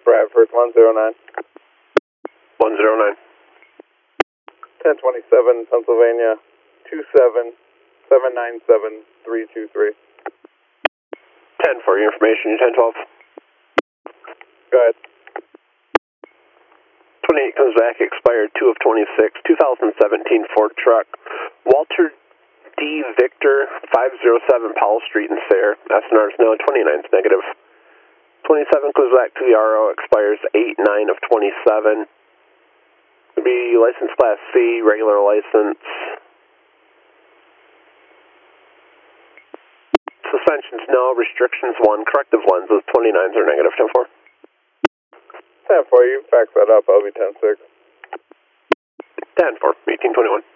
Bradford, 109. 109. 1027, Pennsylvania, 27797 323. 10 for your information, 1012. Go ahead. 28 comes back, expired 2 of 26, 2017 Ford truck. Walter D. Victor, 507 Powell Street in Sayre. SNR is no, 29 is negative. 27 comes back to the RO, expires 8-9 of 27. Would be license class C, regular license. Suspensions no, restrictions 1, corrective lenses 29s are negative. 10-4. 10-4, you fax that up, I'll be 10-6. 10-4, 1821.